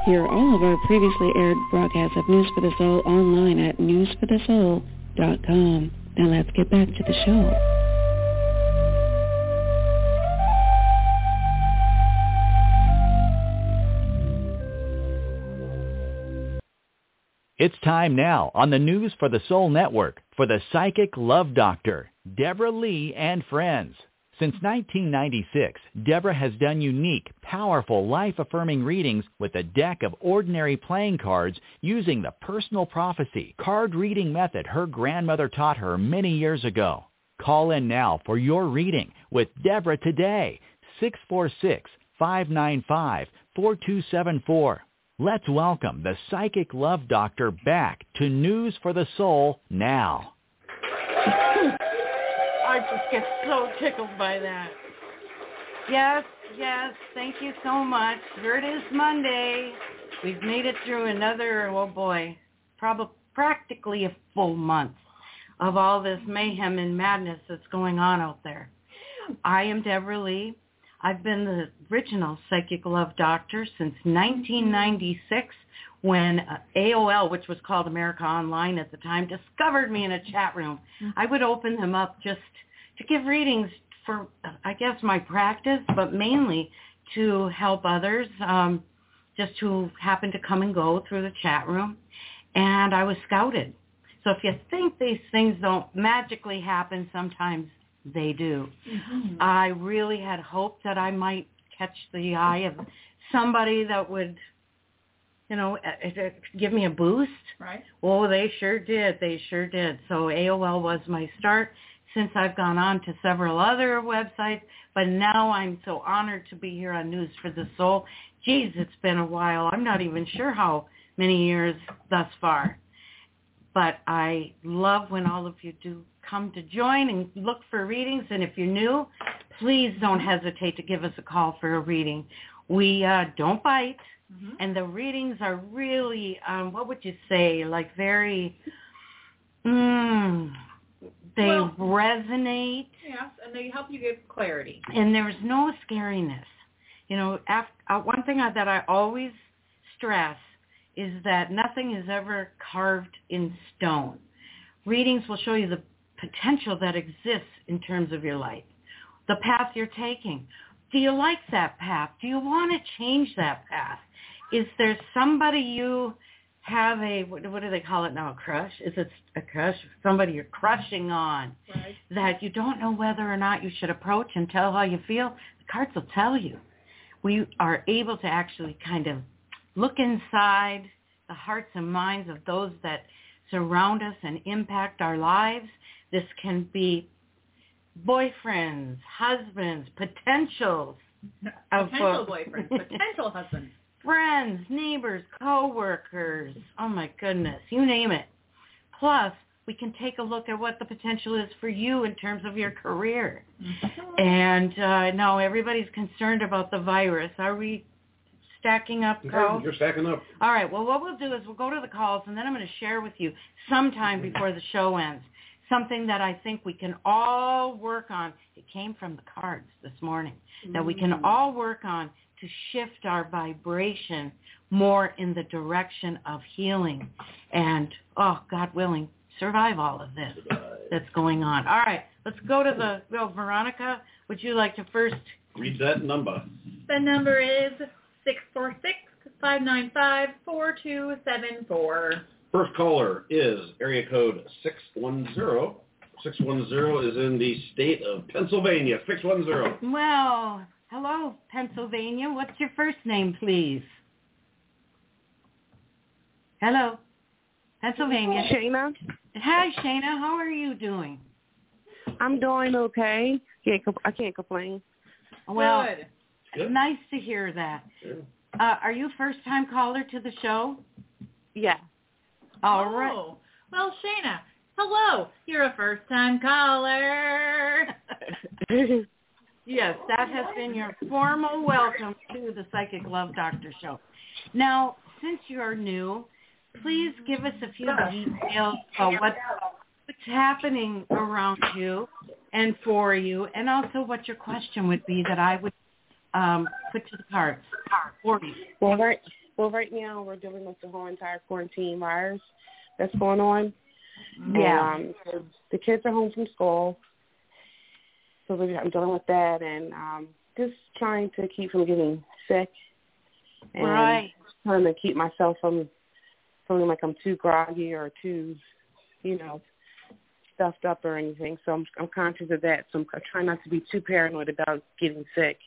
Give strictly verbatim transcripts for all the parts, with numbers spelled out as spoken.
Hear all of our previously aired broadcasts of News for the Soul online at news for the soul dot com. Now let's get back to the show. It's time now on the News for the Soul Network for the Psychic Love Doctor, Deborah Lee and Friends. Since nineteen ninety-six, Deborah has done unique, powerful, life-affirming readings with a deck of ordinary playing cards using the personal prophecy card reading method her grandmother taught her many years ago. Call in now for your reading with Deborah today, six four six, five nine five, four two seven four. Let's welcome the Psychic Love Doctor back to News for the Soul now. I just get so tickled by that. Yes, yes, thank you so much. Here it is Monday. We've made it through another, oh boy, probably practically a full month of all this mayhem and madness that's going on out there. I am Deborah Lee. I've been the original Psychic Love Doctor since nineteen ninety-six when A O L, which was called America Online at the time, discovered me in a chat room. I would open them up just to give readings for, I guess, my practice, but mainly to help others um, just who happened to come and go through the chat room. And I was scouted. So if you think these things don't magically happen, sometimes they do. Mm-hmm. I really had hoped that I might catch the eye of somebody that would, you know, give me a boost. Right. Oh, they sure did. They sure did. So A O L was my start. Since I've gone on to several other websites, but now I'm so honored to be here on News for the Soul. Geez, it's been a while. I'm not even sure how many years thus far. But I love when all of you do come to join and look for readings. And if you're new, please don't hesitate to give us a call for a reading. We uh, don't bite, mm-hmm. and the readings are really, um, what would you say, like very, mm, they well, resonate. Yes, and they help you give clarity. And there's no scariness. You know, after, uh, one thing I, that I always stress is that nothing is ever carved in stone. Readings will show you the potential that exists in terms of your life, the path you're taking. Do you like that path? Do you want to change that path? Is there somebody you have a, what, what do they call it now, a crush? Is it a crush? Somebody you're crushing on, right, that you don't know whether or not you should approach and tell how you feel? The cards will tell you. We are able to actually kind of look inside the hearts and minds of those that surround us and impact our lives. This can be boyfriends, husbands, potentials. Potential of, boyfriends, potential husbands. Friends, neighbors, co-workers. Oh, my goodness. You name it. Plus, we can take a look at what the potential is for you in terms of your career. Mm-hmm. And uh, now everybody's concerned about the virus. Are we stacking up, Carl? You're stacking up. All right. Well, what we'll do is we'll go to the calls, and then I'm going to share with you sometime before the show ends something that I think we can all work on. It came from the cards this morning, mm-hmm. that we can all work on to shift our vibration more in the direction of healing and, oh, God willing, survive all of this that's going on. All right, let's go to the, well, Veronica, would you like to first read that number? The number is six four six, five nine five, four two seven four. First caller is area code six one zero. six one zero is in the state of Pennsylvania. six one zero. Well, hello, Pennsylvania. What's your first name, please? Hello, Pennsylvania. Shayna. Hi, Shayna. How are you doing? I'm doing okay. Can't comp- I can't complain. Well, Good. Good. Nice to hear that. Uh, are you a first-time caller to the show? Yeah. All oh. right. Well, Shayna, hello. You're a first-time caller. Yes, that has been your formal welcome to the Psychic Love Doctor show. Now, since you're new, please give us a few details about what, what's happening around you and for you, and also what your question would be that I would um, put to the cards for you. Well, right, Well, right now we're dealing with the whole entire quarantine virus that's going on. Yeah. And, um, so the kids are home from school, so I'm dealing with that and um, just trying to keep from getting sick. And Right. trying to keep myself from feeling like I'm too groggy or too, you know, stuffed up or anything. So I'm, I'm conscious of that. So I'm trying not to be too paranoid about getting sick.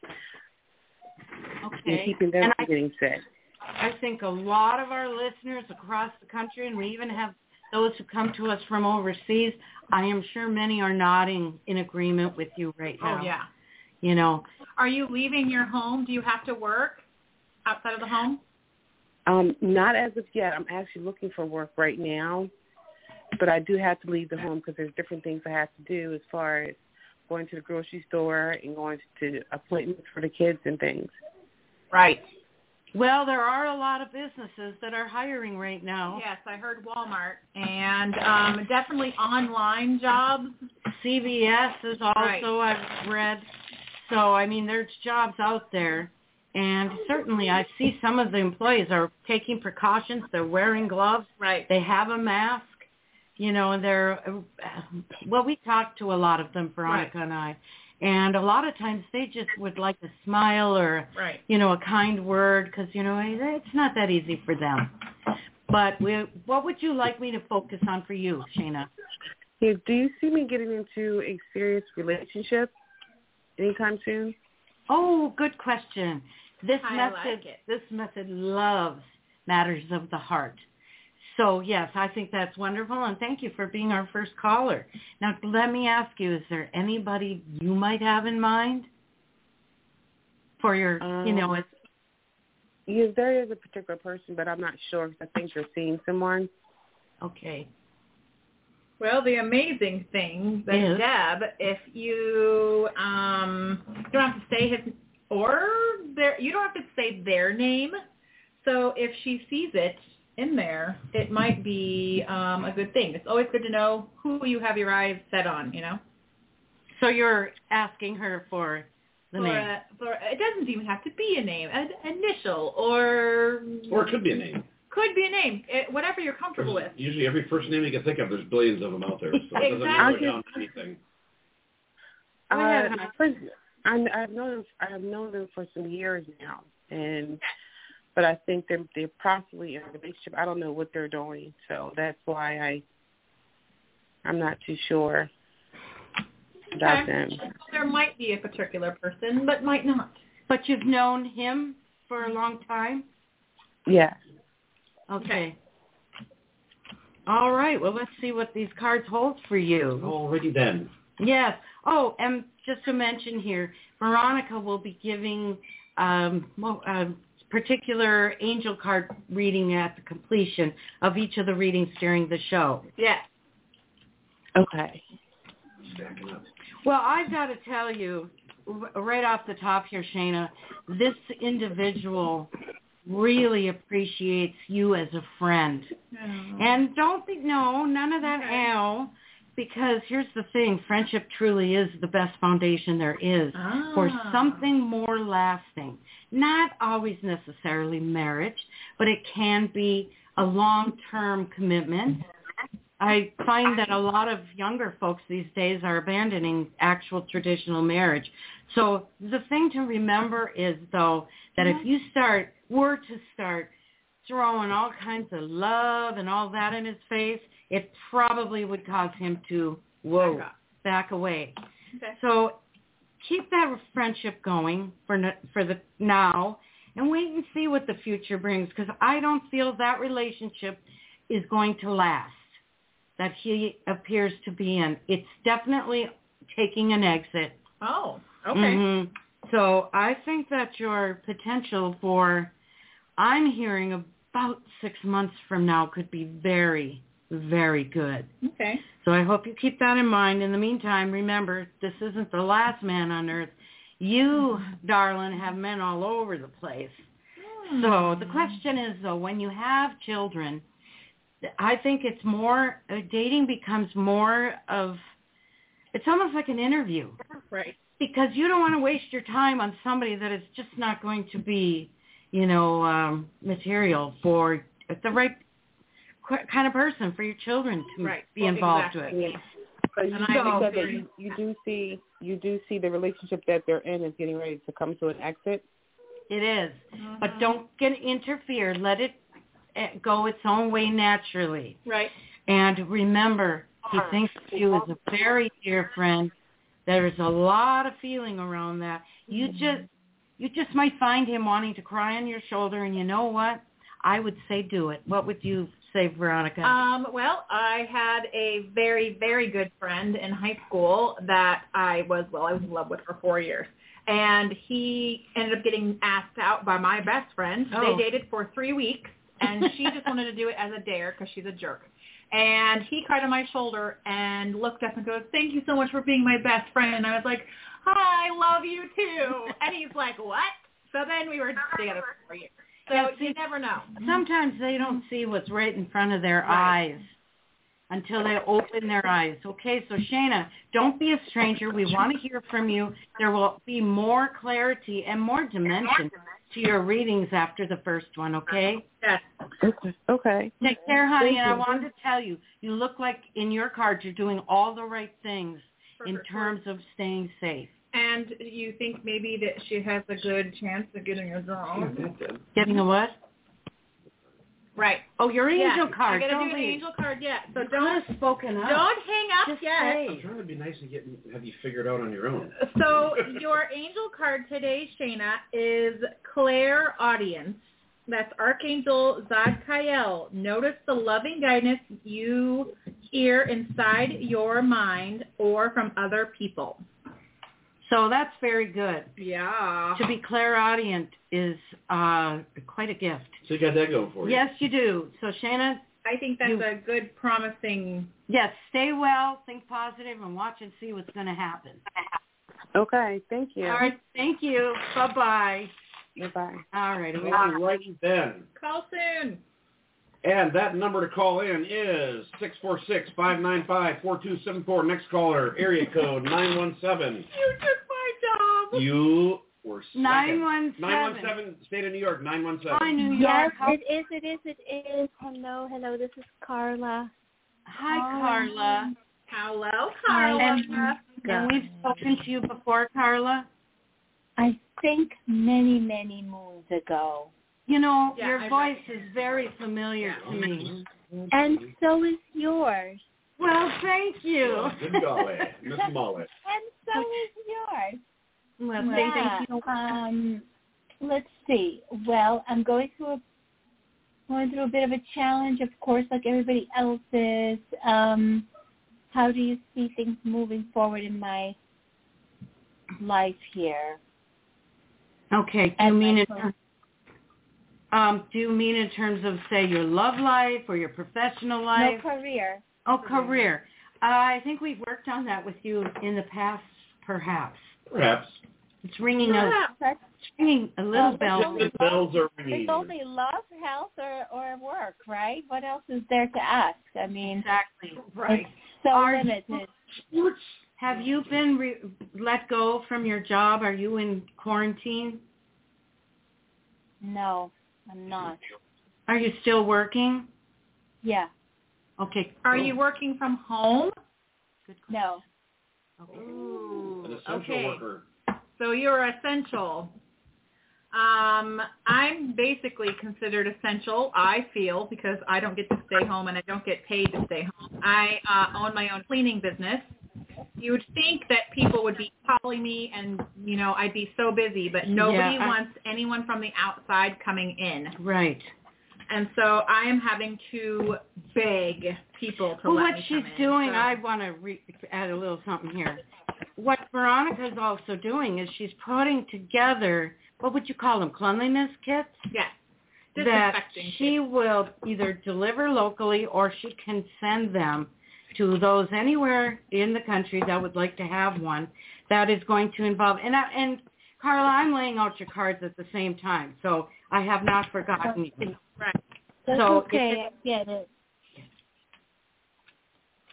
Okay. And keeping them And from I, getting sick. I think a lot of our listeners across the country, and we even have those who come to us from overseas, I am sure many are nodding in agreement with you right now. Oh, yeah. You know. Are you leaving your home? Do you have to work outside of the home? Um, not as of yet. I'm actually looking for work right now, but I do have to leave the home because there's different things I have to do as far as going to the grocery store and going to appointments for the kids and things. Right. Well, there are a lot of businesses that are hiring right now. Yes, I heard Walmart, and um, definitely online jobs. C V S is also, Right. I've read. So, I mean, there's jobs out there. And certainly I see some of the employees are taking precautions. They're wearing gloves. Right. They have a mask. You know, and they're, well, we talked to a lot of them, Veronica Right. and I. And a lot of times they just would like a smile or, Right. you know, a kind word because, you know, it's not that easy for them. But we, what would you like me to focus on for you, Shana? Yeah, do you see me getting into a serious relationship anytime soon? Oh, good question. This I method, like it. this method loves matters of the heart. So, yes, I think that's wonderful, and thank you for being our first caller. Now, let me ask you, is there anybody you might have in mind for your, Um, you know, it's, Yes, there is a particular person, but I'm not sure because I think you're seeing someone. okay. Well, the amazing thing that Yes. Deb, if you um, you don't have to say his or their, you don't have to say their name. So if she sees it in there, it might be um, a good thing. It's always good to know who you have your eyes set on. You know. So you're asking her for the for name. A, for it doesn't even have to be a name, an initial or Or it could be a name. could be a name, it, whatever you're comfortable There's with. usually every first name you can think of, there's billions of them out there. So it doesn't narrow Exactly. it down to anything. Uh, Go ahead, hon. for, I, I've known them, I have known them for some years now, and but I think they're they're possibly in a relationship. I don't know what they're doing, so that's why I I'm not too sure about Okay. them. There might be a particular person, but might not. But you've known him for a long time? Yes. Okay. All right. Well, let's see what these cards hold for you. Alrighty then. Yes. Oh, and just to mention here, Veronica will be giving um, well, a particular angel card reading at the completion of each of the readings during the show. Yeah. Okay. Stacking up. Well, I've got to tell you, r- right off the top here, Shana, this individual really appreciates you as a friend. Oh. And don't think, no, none of that Okay. L, because here's the thing, friendship truly is the best foundation there is Ah. for something more lasting. Not always necessarily marriage, but it can be a long-term commitment. I find that a lot of younger folks these days are abandoning actual traditional marriage. So the thing to remember is, though, that if you start, were to start throwing all kinds of love and all that in his face, it probably would cause him to, whoa, Back up. back away. Okay. So keep that friendship going for n- for the now and wait and see what the future brings, because I don't feel that relationship is going to last that he appears to be in. It's definitely taking an exit. Oh, okay. Mhm. So I think that your potential for, I'm hearing about six months from now could be very, very good. Okay. So I hope you keep that in mind. In the meantime, remember, this isn't the last man on earth. You, darling, have men all over the place. So the question is, though, when you have children, I think it's more, uh, dating becomes more of, it's almost like an interview. Right. Because you don't want to waste your time on somebody that is just not going to be you know, um, material for the right kind of person for your children to right. be well, involved exactly. with. So you, And you I said that you, you do see you do see the relationship that they're in is getting ready to come to an exit. It is, Mm-hmm. but don't get interfered. Let it uh, go its own way naturally. Right. And remember, he thinks of you as a very dear friend. There's a lot of feeling around that. You Mm-hmm. just you just might find him wanting to cry on your shoulder, and you know what? I would say do it. What would you say, Veronica? Um, well, I had a very, very good friend in high school that I was, well, I was in love with for four years. And he ended up getting asked out by my best friend. Oh. They dated for three weeks, and she just wanted to do it as a dare because she's a jerk. And he cried on my shoulder and looked up and goes, thank you so much for being my best friend. And I was like, hi, I love you too. And he's like, what? So then we were together for four years. So Yeah, see, you never know. Sometimes they don't see what's right in front of their Right. eyes until they open their eyes. Okay, so Shayna, don't be a stranger. We want to hear from you. There will be more clarity and more dimension to your readings after the first one, okay? Yes. Okay. Okay. Take care, honey, Thank and I you. wanted to tell you, you look like in your cards you're doing all the right things in Perfect. terms of staying safe. And you think maybe that she has a good chance of getting a job? Getting a what? Right. Oh, your angel yeah. card. I gotta don't do an leave. angel card yet. So You don't could have spoken up. don't hang up Just yet. say. I'm trying to be nice and get have you figured out on your own. So your angel card today, Shayna, is Claire Audience. That's Archangel Zadkiel. Notice the loving guidance you hear inside your mind or from other people. So that's very good. Yeah. To be clairaudient is uh, quite a gift. So you got that going for you. Yes, you do. So, Shayna, I think that's You- a good, promising. yes, stay well, think positive, and watch and see what's going to happen. Okay. Thank you. All right, thank you. Bye-bye. Bye-bye. All right. All right then. Call soon. And that number to call in is six four six, five nine five, four two seven four. Next caller, area code nine one seven. You took my job. You were second. nine one seven. nine one seven, state of New York, nine one seven. Hi, New Yes, York. How- it is, it is, it is. Hello, hello, this is Carla. Hi, Carla. Hello, Hi. Carla. And, and we've spoken to you before, Carla. I think many, many moons ago. You know, Yeah, your I voice is very familiar to me. And so is yours. Well, thank you. Good golly, Miss Molly. And so is yours. Well, yeah. thank you. Um, let's see. Well, I'm going through a going through a bit of a challenge, of course, like everybody else is. Um, how do you see things moving forward in my life here? Okay. Do you And mean my in terms? Um, do you mean in terms of, say, your love life or your professional life? No career. Oh, career. Uh, I think we've worked on that with you in the past, perhaps. Perhaps. It's ringing a, That's it's ringing a little Oh, bell. The bells are ringing. It's only love, health, or, or work, right? What else is there to ask? I mean, Exactly. Right. it's so Are limited. you- Have you been re- let go from your job? Are you in quarantine? No, I'm not. Are you still working? Yeah, Okay. Are you working from home? Good no. Ooh, An essential okay. worker. So you're essential. Um, I'm basically considered essential, I feel, because I don't get to stay home and I don't get paid to stay home. I uh, own my own cleaning business. You would think that people would be calling me and, you know, I'd be so busy, but nobody Yeah, I- wants anyone from the outside coming in. Right. And so I am having to beg people to Well, let what me she's come in. doing, So- I want to re- add a little something here. What Veronica's also doing is she's putting together, what would you call them, cleanliness kits? Yes. That Disinfecting she kits. will either deliver locally or she can send them to those anywhere in the country that would like to have one that is going to involve, and, I, and Carla, I'm laying out your cards at the same time, so I have not forgotten you. Right. That's So okay. I get it.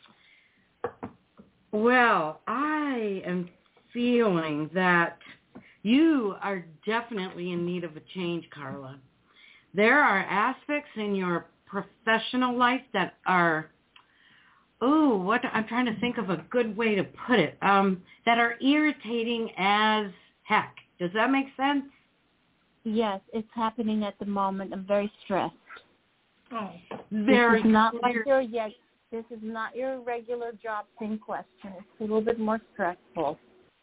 Well, I am feeling that You are definitely in need of a change, Carla. There are aspects in your professional life that are, oh, what I'm trying to think of a good way to put it, um, that are irritating as heck. Does that make sense? Yes, it's happening at the moment. I'm very stressed. Oh, very this is not clear. like your yeah, this is not your regular job thing question. It's a little bit more stressful.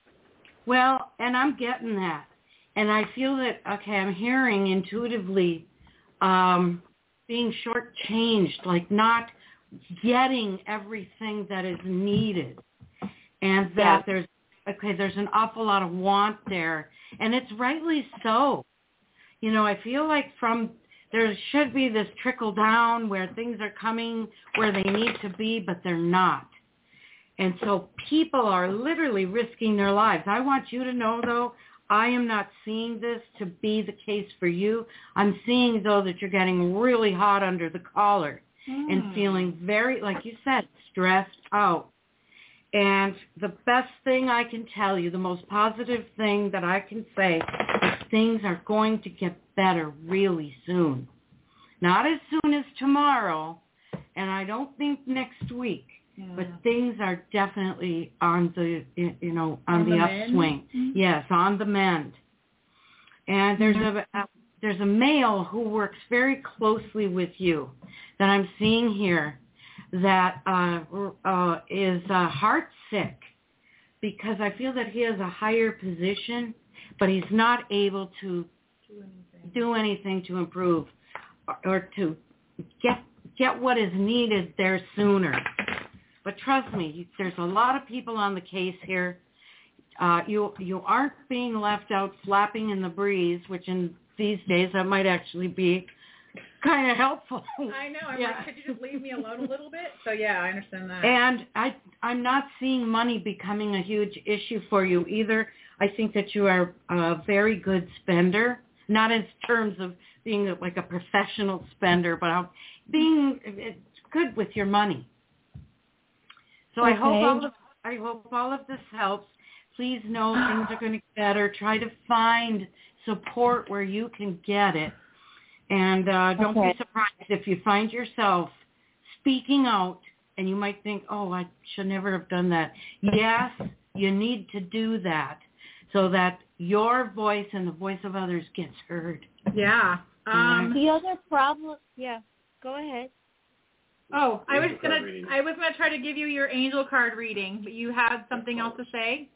Well, and I'm getting that. And I feel that, okay, I'm hearing intuitively um, being shortchanged, like not getting everything that is needed. And that yeah. there's, okay, there's an awful lot of want there. And it's rightly so. You know, I feel like from, there should be this trickle down where things are coming where they need to be, but they're not. And so people are literally risking their lives. I want you to know, though, I am not seeing this to be the case for you. I'm seeing, though, that you're getting really hot under the collar mm. and feeling very, like you said, stressed out. And the best thing I can tell you, the most positive thing that I can say is things are going to get better really soon. Not as soon as tomorrow, and I don't think next week. Yeah. But things are definitely on the, you know, on, on the, the upswing. Mm-hmm. Yes, on the mend. And there's mm-hmm. a, a there's a male who works very closely with you that I'm seeing here that uh, uh, is uh, heart sick because I feel that he has a higher position, but he's not able to do anything, do anything to improve or, or to get get what is needed there sooner. But trust me, there's a lot of people on the case here. Uh, you you aren't being left out flapping in the breeze, which in these days that might actually be kind of helpful. I know. I'm yeah. like, could you just leave me alone a little bit? So yeah, I understand that. And I I'm not seeing money becoming a huge issue for you either. I think that you are a very good spender, not in terms of being like a professional spender, but being good with your money. So okay. I hope all of I hope all of this helps. Please know things are going to get better. Try to find support where you can get it. And uh, don't okay. be surprised if you find yourself speaking out and you might think, oh, I should never have done that. Yes, you need to do that so that your voice and the voice of others gets heard. Yeah. Um, the other problem, yeah, go ahead. Oh, I was gonna I was gonna try to give you your angel card reading, but you had something else to say?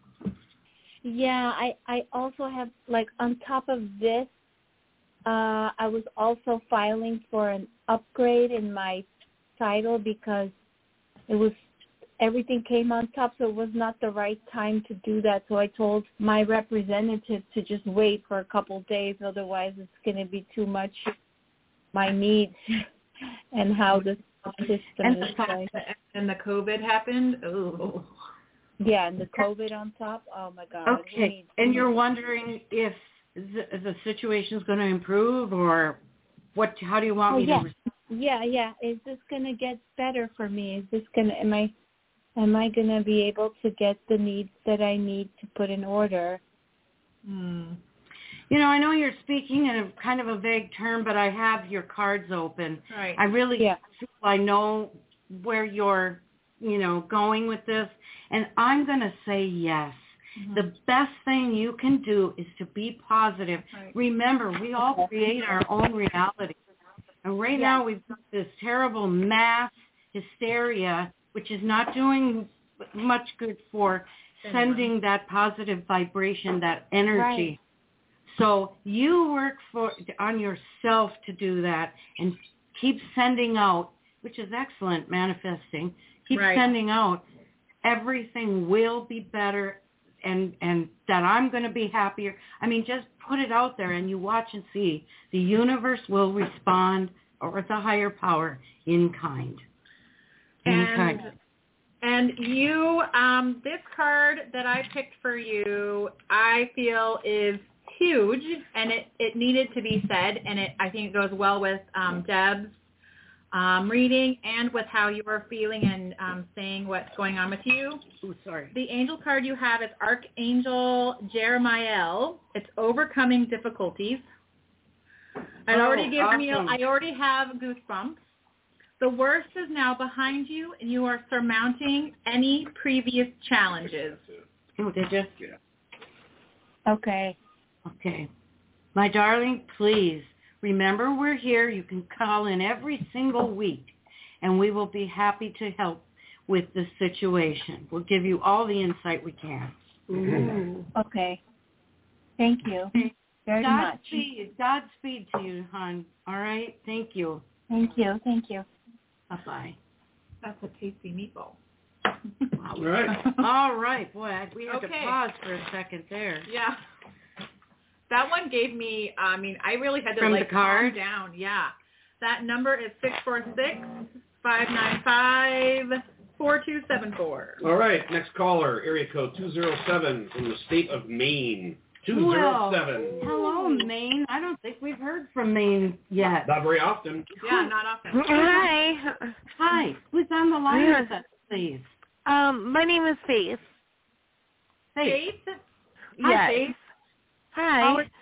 Yeah, I, I also have, like, on top of this, uh, I was also filing for an upgrade in my title because it was, everything came on top, so it was not the right time to do that. So I told my representative to just wait for a couple of days, otherwise it's going to be too much my needs and how the system and is going. And the COVID happened? Oh. Yeah, and the COVID on top. Oh, my God. Okay, and you're wondering if the, the situation's going to improve or what? How do you want oh, me yeah. to respond? Yeah, yeah. Is this going to get better for me? Is this going to, am I, am I going to be able to get the needs that I need to put in order? Hmm. You know, I know you're speaking in a kind of a vague term, but I have your cards open. Right. I really yeah. feel I know where you're, you know, going with this, and I'm going to say yes. Mm-hmm. The best thing you can do is to be positive. Right. Remember, we all create our own reality. And right yeah. now we've got this terrible mass hysteria, which is not doing much good for sending that positive vibration, that energy. Right. So you work for on yourself to do that and keep sending out, which is excellent, manifesting. Keep right. sending out. Everything will be better and, and that I'm going to be happier. I mean, just put it out there and you watch and see. The universe will respond, or the higher power, in kind. In and, kind. And you, um, this card that I picked for you, I feel is huge, and it, it needed to be said, and it I think it goes well with um, Deb's um, reading and with how you are feeling and um, saying what's going on with you. Oh, sorry. The angel card you have is Archangel Jeremiel. It's overcoming difficulties. It Oh, already gives me, awesome. I already have goosebumps. The worst is now behind you, and you are surmounting any previous challenges. Oh, did you? Yeah. Okay. Okay. My darling, please, remember we're here. You can call in every single week, and we will be happy to help with this situation. We'll give you all the insight we can. Ooh. Okay. Thank you very much. Godspeed. Godspeed to you, hon. All right? Thank you. Thank you. Thank you. Bye-bye. That's a tasty meatball. All right. All right. Boy, I- we had Okay. to pause for a second there. Yeah. That one gave me, I mean, I really had to From the like card? calm down. Yeah. That number is six four six, five nine five, four two seven four. All right. Next caller, area code two zero seven from the state of Maine. two zero seven. Well, hello, Maine. I don't think we've heard from Maine yet. Not very often. Yeah, not often. Hi. Hi. Who's on the line with us, please? Um, my name is Faith. Faith. Faith? Hi, Yes. Faith. Hi. How is-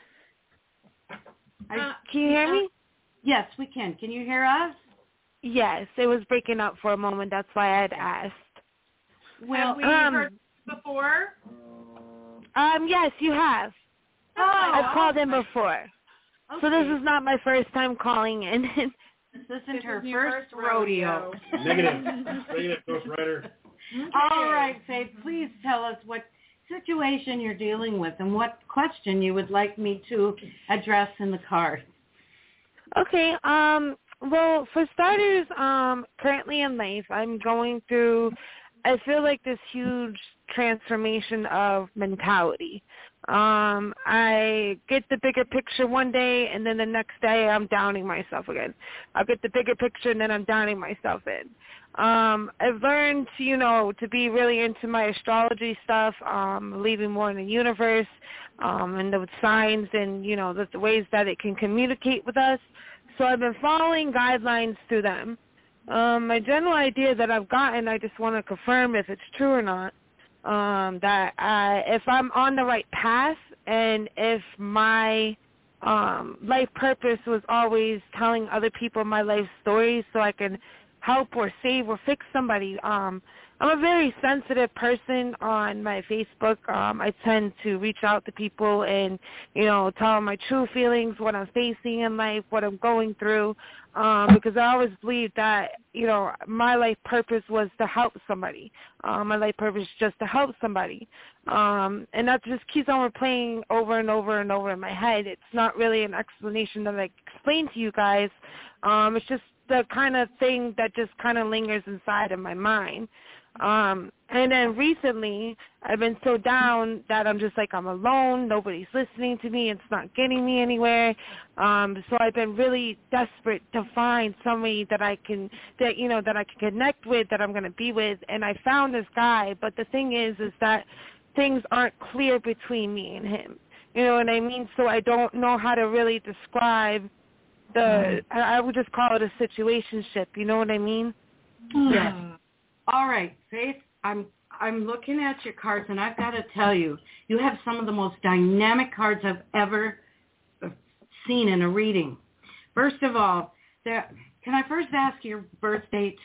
I- Uh, Can you hear me? yes, we can. Can you hear us? Yes, it was breaking up for a moment. That's why I had asked. Well, have we um, heard before? Um, yes, you have. oh, I've called in before. okay. So this is not my first time calling in. This isn't This her is your first rodeo. Negative. Negative, Ghost Rider. All right, Faith, please tell us what situation you're dealing with and what question you would like me to address in the card. Okay, um, well, for starters, um, currently in life, I'm going through, I feel like this huge transformation of mentality. Um, I get the bigger picture one day, and then the next day I'm downing myself again. I'll get the bigger picture, and then I'm downing myself in. Um, I've learned, you know, to be really into my astrology stuff, um, believing more in the universe, um, and the signs and, you know, the, the ways that it can communicate with us. So I've been following guidelines through them. Um, my general idea that I've gotten, I just want to confirm if it's true or not, um, that I, if I'm on the right path and if my um, life purpose was always telling other people my life stories so I can help or save or fix somebody. Um, I'm a very sensitive person on my Facebook. Um, I tend to reach out to people and, you know, tell them my true feelings, what I'm facing in life, what I'm going through, um, because I always believe that, you know, my life purpose was to help somebody. Um, my life purpose is just to help somebody. Um, and that just keeps on replaying over and over and over in my head. It's not really an explanation that I explain to you guys. Um, it's just the kind of thing that just kind of lingers inside of my mind. Um, and then recently, I've been so down that I'm just like, I'm alone. Nobody's listening to me. It's not getting me anywhere. Um, so I've been really desperate to find somebody that I can, that, you know, that I can connect with, that I'm going to be with. And I found this guy. But the thing is, is that things aren't clear between me and him. You know what I mean? So I don't know how to really describe the, I, I would just call it a situationship. You know what I mean? Yes. All right, Faith, I'm I'm looking at your cards, and I've got to tell you, you have some of the most dynamic cards I've ever seen in a reading. First of all, there, can I first ask your birth date?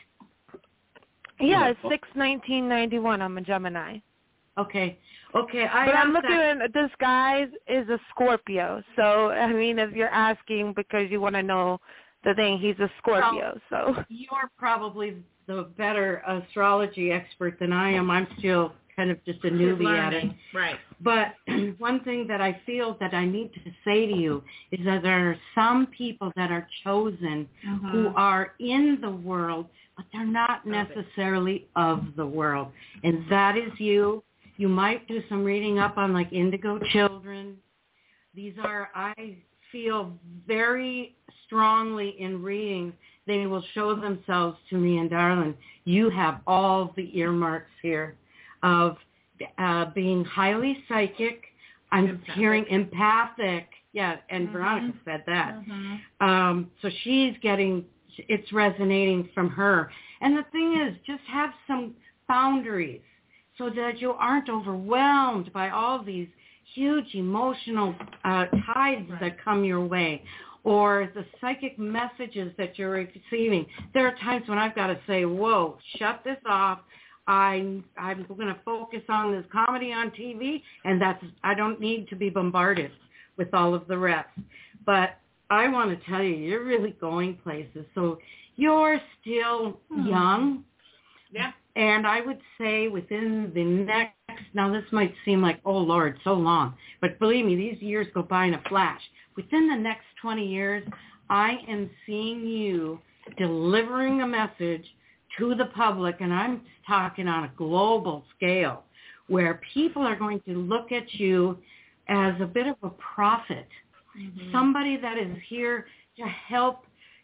Yeah, it's six nineteen ninety one. I'm a Gemini. Okay. Okay. I but I'm asked looking that- at this guy is a Scorpio. So, I mean, if you're asking because you want to know the thing, he's a Scorpio. Well, so you're probably the better astrology expert than I am. I'm still kind of just a newbie at it. Right. But one thing that I feel that I need to say to you is that there are some people that are chosen Mm-hmm. who are in the world, but they're not necessarily of the world. And that is you. You might do some reading up on like indigo children. These are, I feel very strongly in reading, they will show themselves to me. And darling, you have all the earmarks here of uh, being highly psychic. I'm Empathic. hearing empathic. Yeah, and Mhm. Veronica said that. Mm-hmm. Um, so she's getting it's resonating from her. And the thing is, just have some boundaries so that you aren't overwhelmed by all these huge emotional uh, tides right. that come your way, or the psychic messages that you're receiving. There are times when I've got to say, whoa, shut this off. I, I'm going to focus on this comedy on T V, and that's I don't need to be bombarded with all of the rest. But I want to tell you, you're really going places. So you're still hmm. young. Yeah. And I would say within the next, now this might seem like, oh, Lord, so long. But believe me, these years go by in a flash. Within the next twenty years, I am seeing you delivering a message to the public, and I'm talking on a global scale, where people are going to look at you as a bit of a prophet, mm-hmm. somebody that is here to help.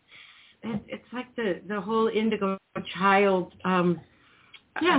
It's like the, the whole indigo child. Um, yeah.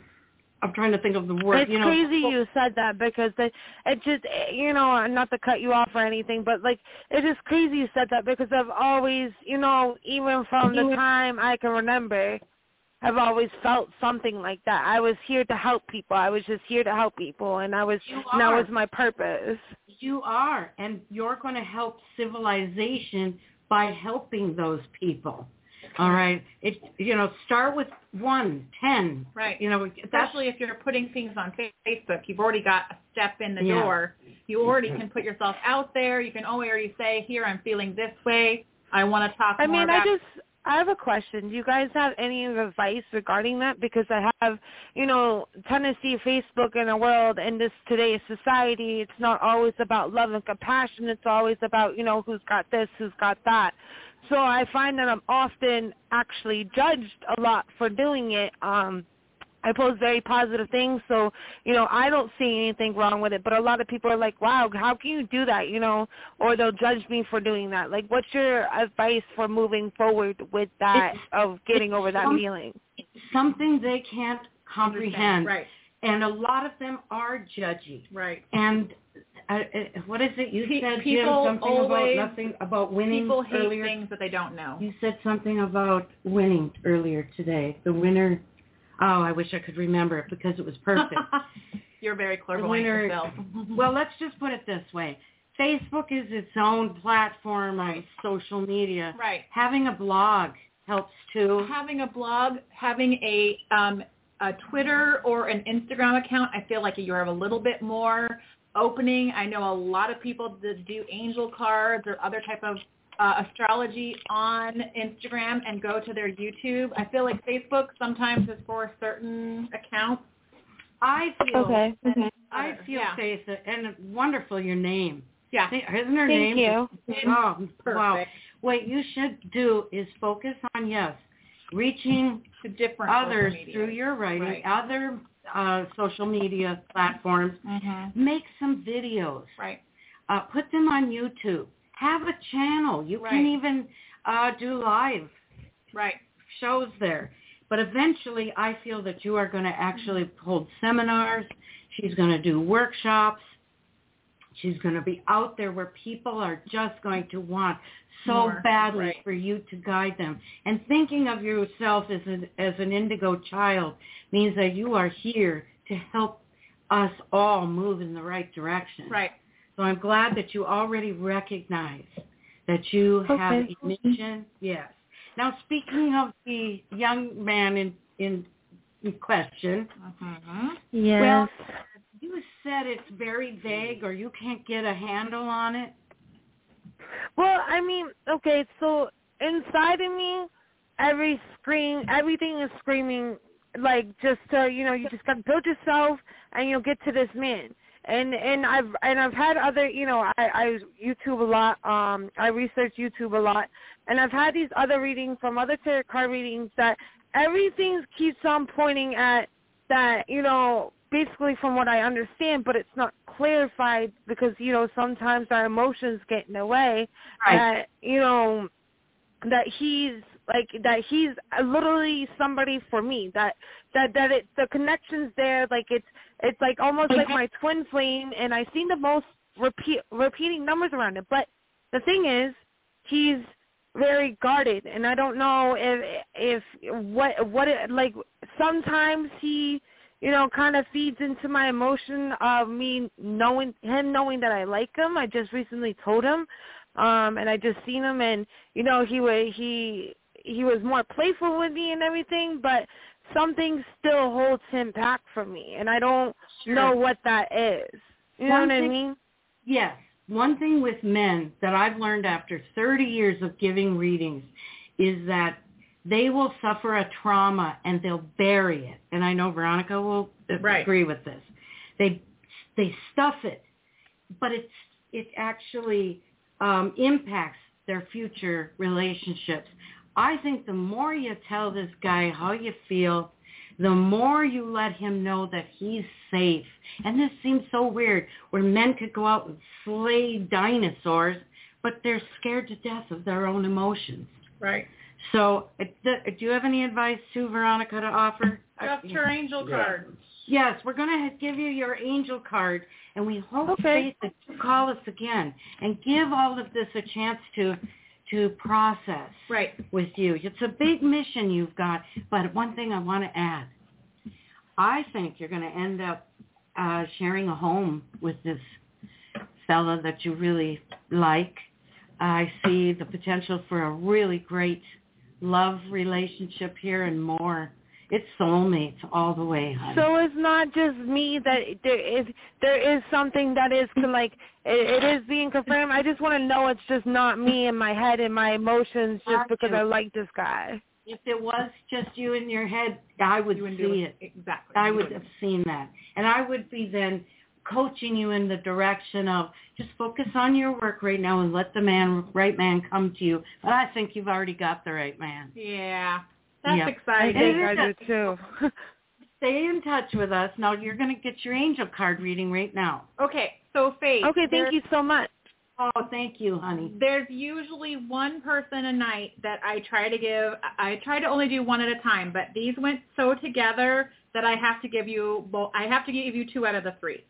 I'm trying to think of the word. It's you know, crazy you said that because it, it just, you know, not to cut you off or anything, but like, it's just crazy you said that because I've always, you know, even from the time I can remember, I've always felt something like that. I was here to help people. I was just here to help people, and I was, and that was my purpose. You are, and you're going to help civilization by helping those people. All right. It, you know, start with one, ten. Right. You know, especially if you're putting things on Facebook, you've already got a step in the yeah. door. You already can put yourself out there. You can already say, here, I'm feeling this way. I want to talk I more mean, about. I just, I have a question. Do you guys have any advice regarding that? Because I have, you know, Tennessee, Facebook in a world in this today's society, it's not always about love and compassion. It's always about, you know, who's got this, who's got that. So I find that I'm often actually judged a lot for doing it. Um, I post very positive things, so, you know, I don't see anything wrong with it. But a lot of people are like, wow, how can you do that, you know, or they'll judge me for doing that. Like, what's your advice for moving forward with that, it's, of getting over that some, feeling? Something they can't comprehend. Right. And a lot of them are judgy. Right. And uh, what is it you Pe- said, people Jim? Something always, about nothing about winning people hate earlier. things that they don't know. You said something about winning earlier today. The winner. Oh, I wish I could remember it because it was perfect. You're very clairvoyant yourself. Well, let's just put it this way. Facebook is its own platform on social media. Right. Having a blog helps too. Having a blog, having a um, a Twitter or an Instagram account, I feel like you have a little bit more opening. I know a lot of people that do angel cards or other type of uh, astrology on Instagram and go to their YouTube. I feel like Facebook sometimes is for certain accounts. I feel okay. okay. I feel yeah. Faith, and wonderful your name. Yeah. Isn't her Thank name? you. Oh, perfect. Wow. What you should do is focus on, yes, reaching to different others through your writing, right. other uh, social media platforms. Mm-hmm. Make some videos. Right. Uh, put them on YouTube. Have a channel. You right. can even uh, do live right. shows there. But eventually, I feel that you are going to actually hold seminars. She's going to do workshops. She's going to be out there where people are just going to want so More. badly right. for you to guide them. And thinking of yourself as an, as an indigo child means that you are here to help us all move in the right direction. Right. So I'm glad that you already recognize that you okay. have a mission. Yes. Now, speaking of the young man in, in, in question, uh-huh. yes. well, you said it's very vague or you can't get a handle on it. Well, I mean, okay, so inside of me, every scream, everything is screaming, like, just to, you know, you just got to build yourself and you'll get to this man. And and I've and I've had other, you know, I, I YouTube a lot. Um, I research YouTube a lot, and I've had these other readings from other tarot card readings that everything keeps on pointing at that, you know, basically from what I understand, but it's not clarified because, you know, sometimes our emotions get in the way. Right. That, you know, that he's like that he's literally somebody for me. That that that it the connection's there. Like it's it's like almost like my twin flame, and I see the most repeat repeating numbers around it. But the thing is, he's very guarded, and I don't know if if what what it, like sometimes he, you know, kind of feeds into my emotion of me knowing him knowing that I like him. I just recently told him, um, and I just seen him, and you know, he was he he was more playful with me and everything, but something still holds him back from me, and I don't Sure. know what that is. You One know what thing, I mean? Yes. One thing with men that I've learned after thirty years of giving readings is that they will suffer a trauma and they'll bury it. And I know Veronica will Right. agree with this. They they stuff it, but it's it actually um, impacts their future relationships. I think the more you tell this guy how you feel, the more you let him know that he's safe. And this seems so weird, where men could go out and slay dinosaurs, but they're scared to death of their own emotions. Right. So uh, do you have any advice to Veronica to offer? Just her angel card. Yes, we're going to give you your angel card, and we hope, Okay. Faith, that you call us again and give all of this a chance to to process Right. with you. It's a big mission you've got, but one thing I want to add. I think you're going to end up uh, sharing a home with this fella that you really like. I see the potential for a really great love relationship here and more. It's soulmates all the way, honey. So it's not just me that there is there is something that is like it, it is being confirmed. I just want to know it's just not me in my head and my emotions just Aren't because you? I like this guy. If it was just you in your head, I would You wouldn't see do it. Exactly. I You would wouldn't. have seen that. And I would be then coaching you in the direction of just focus on your work right now and let the man, right man come to you. But I think you've already got the right man. Yeah. That's Yep. I exciting. think It I is do too. Stay in touch with us. Now you're going to get your angel card reading right now. Okay, so Faith. Okay, thank there's- you so much. Oh, thank you, honey. There's usually one person a night that I try to give. I try to only do one at a time, but these went so together that I have to give you. Well, I have to give you two out of the three.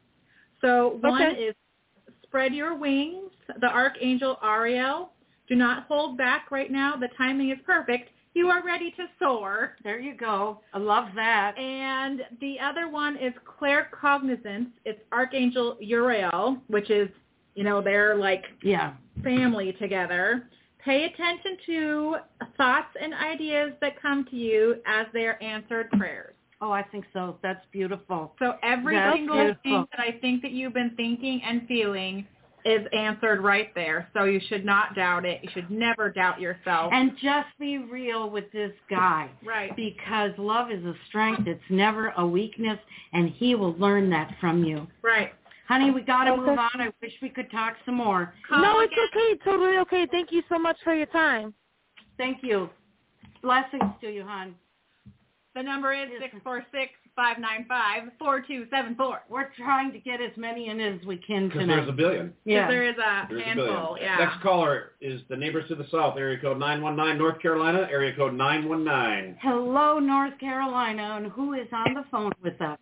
So one Okay. is Spread Your Wings, the Archangel Ariel. Do not hold back right now. The timing is perfect. You are ready to soar. There you go. I love that. And the other one is Claircognizance. It's Archangel Uriel, which is, you know, they're like Yeah. family together. Pay attention to thoughts and ideas that come to you as they're answered prayers. Oh, I think so. That's beautiful. So every That's single beautiful. thing that I think that you've been thinking and feeling is answered right there. So you should not doubt it. You should never doubt yourself. And just be real with this guy. Right. Because love is a strength. It's never a weakness, and he will learn that from you. Right. Honey, we got to Okay. move on. I wish we could talk some more. Call No, it's again. okay. Totally okay. Thank you so much for your time. Thank you. Blessings to you, hon. The number is six four six, five nine five, four two seven four. We're trying to get as many in as we can Because tonight. there's a billion. yeah. There is a There's a handful. billion. Yeah. Next caller is the neighbors to the south, area code nine one nine, North Carolina, area code nine one nine. Hello, North Carolina, and who is on the phone with us?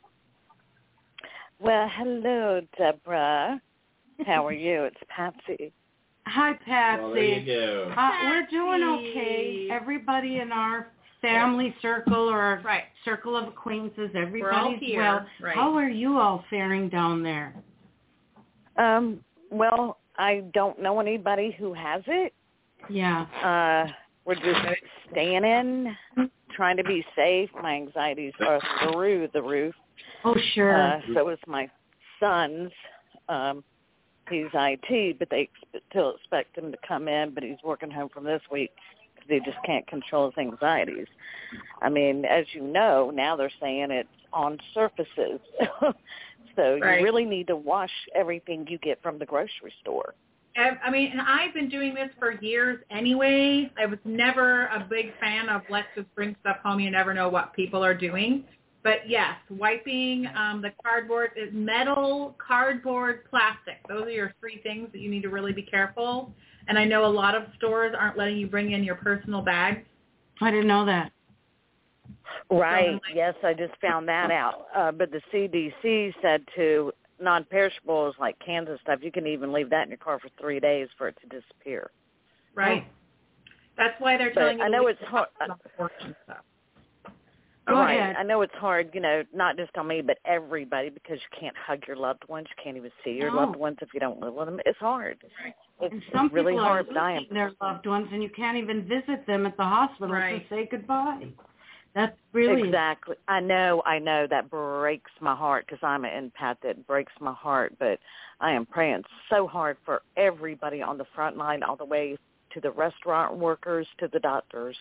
Well, hello, Deborah. How are you? It's Patsy. Hi, Patsy. Well, there you go. Uh, we're doing Patsy. okay. Everybody in our family circle or our Right. circle of acquaintances, We're all everybody's here. well. Right. How are you all faring down there? Um, well, I don't know anybody who has it. Yeah. Uh, we're just staying in, trying to be safe. My anxieties are through the roof. Oh, sure. Uh, so is my son's. Um, he's I T, but they ex- still expect him to come in, but he's working home from this week because he just can't control his anxieties. I mean, as you know, now they're saying it's on surfaces. So Right. you really need to wash everything you get from the grocery store. I I mean, and I've been doing this for years anyway. I was never a big fan of let's just bring stuff home. You never know what people are doing. But yes, wiping um, the cardboard, is metal, cardboard, plastic. Those are your three things that you need to really be careful. And I know a lot of stores aren't letting you bring in your personal bags. I didn't know that. Right. Yes, I just found that out. Uh, but the C D C said to non-perishables like cans and stuff, you can even leave that in your car for three days for it to disappear. Right. That's why they're But telling you. I know it's hard. Stuff. Go right. ahead. I know it's hard, you know, not just on me, but everybody, because you can't hug your loved ones. You can't even see your No. loved ones if you don't live with them. It's hard. It's And some really people hard. are But I am losing their loved ones, and you can't even visit them at the hospital Right. to say goodbye. That's really exactly. I know. I know that breaks my heart because I'm an empath. That breaks my heart. But I am praying so hard for everybody on the front line, all the way to the restaurant workers, to the doctors.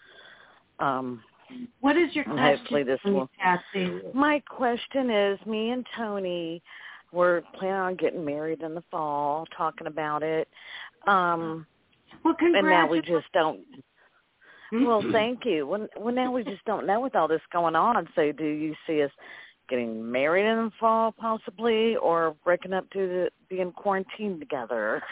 Um. What is your And question, hopefully this will. Patsy? My question is, me and Tony, we're planning on getting married in the fall, talking about it. Um, well, and now we congratulations. just don't. Well, thank you. Well, well, now we just don't know with all this going on. So, do you see us getting married in the fall, possibly, or breaking up to the, being quarantined together?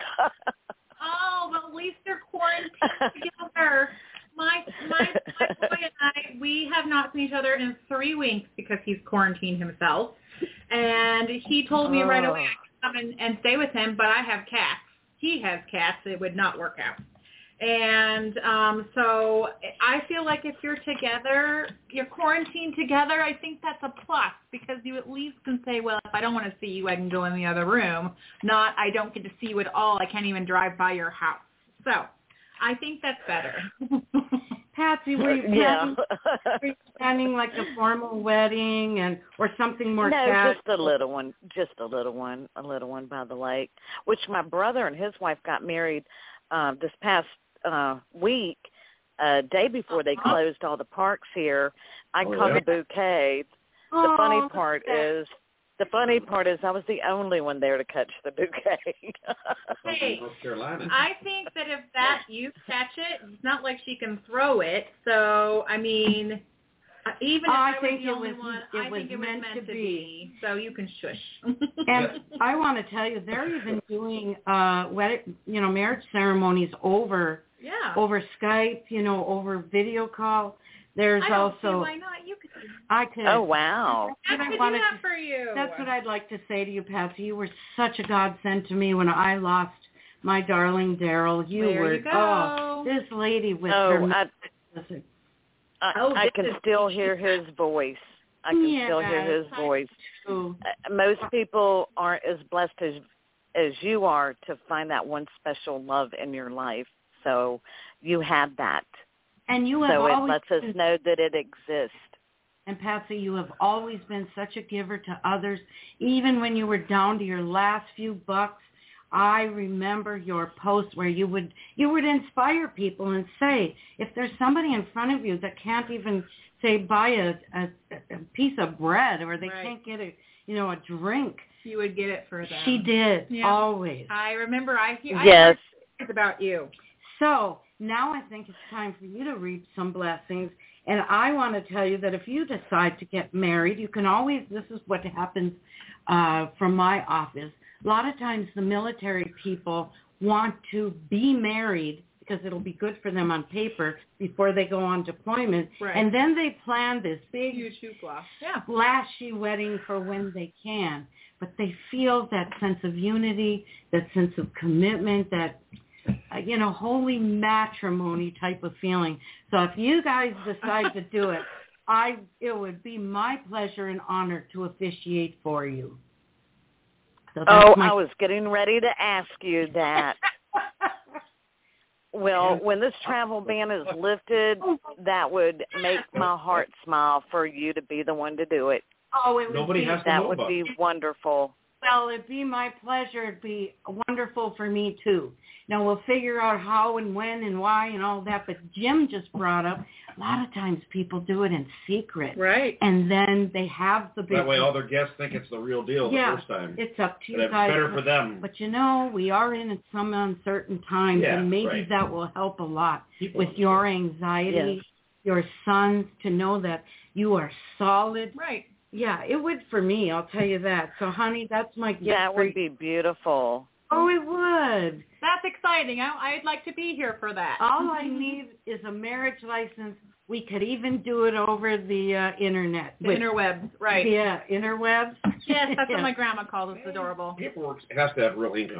Oh, but at least they're quarantined together. My my my boy and I, we have not seen each other in three weeks because he's quarantined himself, and he told me oh. right away I could come and, and stay with him. But I have cats. He has cats. It would not work out. And um, so I feel like if you're together, you're quarantined together, I think that's a plus because you at least can say, well, if I don't want to see you, I can go in the other room. Not I don't get to see you at all. I can't even drive by your house. So I think that's better. Patsy, were you planning, yeah. were you planning like a formal wedding and or something more no, casual? just a little one, just a little one, a little one by the lake, which my brother and his wife got married uh, this past uh, week, uh, day before they closed all the parks here. I oh, caught yeah. the bouquet. Oh, the funny part is, the funny part is I was the only one there to catch the bouquet. Hey, North Carolina. I think that if that you catch it, it's not like she can throw it. So I mean, even if I I, think was the it only was one, it I was think it was meant, meant to, to be. be. So you can shush. And I want to tell you, they're even doing uh, wedding, you know, marriage ceremonies over yeah. over Skype, you know, over video call. There's I don't also see why not. You could. I could. Oh wow! I I could wanted do that to, for you. That's what I'd like to say to you, Patsy. You were such a godsend to me when I lost my darling Daryl. You there were. You go. Oh, this lady with oh, her. I, I, oh, I can is, still hear his voice. I can yeah, still hear his voice. Uh, most people aren't as blessed as as you are to find that one special love in your life. So you have that. And you have so it always lets us been, know that it exists. And Patsy, you have always been such a giver to others. Even when you were down to your last few bucks, I remember your posts where you would you would inspire people and say, if there's somebody in front of you that can't even say buy a, a, a piece of bread or they right. can't get a you know a drink, you would get it for them. She did yeah. always. I remember. I hear. Yes. I heard about you. So now I think it's time for you to reap some blessings. And I want to tell you that if you decide to get married, you can always, this is what happens uh, from my office. A lot of times the military people want to be married because it'll be good for them on paper before they go on deployment. Right. And then they plan this big, huge hoopla. Yeah. flashy wedding for when they can. But they feel that sense of unity, that sense of commitment, that Uh, you know, holy matrimony type of feeling. So if you guys decide to do it, I it would be my pleasure and honor to officiate for you. So oh, my... I was getting ready to ask you that. Well, when this travel ban is lifted, that would make my heart smile for you to be the one to do it. Oh, it would Nobody be, has to that know would about be it. wonderful. Well, it'd be my pleasure. It'd be wonderful for me, too. Now, we'll figure out how and when and why and all that, but Jim just brought up, a lot of times people do it in secret. Right. And then they have the big... That way all their guests think it's the real deal yeah, the first time. It's up to you That's guys. better for them. But, you know, we are in some uncertain times, Yeah, and maybe right. that will help a lot People with understand. your anxiety, Yes. your sons, to know that you are solid. Right. Yeah, it would for me, I'll tell you that. So, honey, that's my gift Yeah, it for would be beautiful. Oh, it would. That's exciting. I, I'd like to be here for that. All I need is a marriage license. We could even do it over the uh, internet. The With, interwebs, right. Yeah, interwebs. Yes, that's yeah. what my grandma calls us, adorable. Paperwork has to have real ink on it.